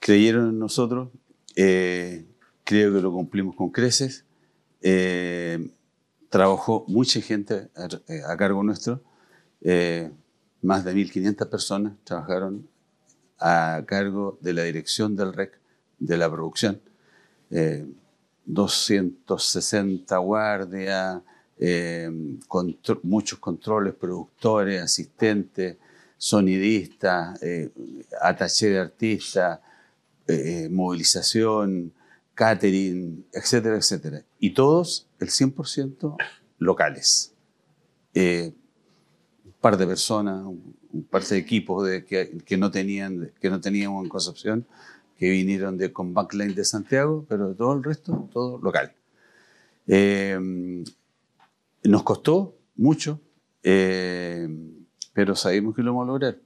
creyeron en nosotros, creo que lo cumplimos con creces. Trabajó mucha gente a cargo nuestro, más de 1.500 personas trabajaron a cargo de la dirección del REC, de la producción. 260 guardias, muchos controles, productores, asistentes, sonidistas, attaché de artistas, movilización, catering, etcétera, etcétera. Y todos, el 100% locales. Un par de personas, un par de equipos que no teníamos en Concepción, que vinieron con Backline de Santiago, pero todo el resto, todo local. Nos costó mucho, pero sabemos que lo vamos a lograr.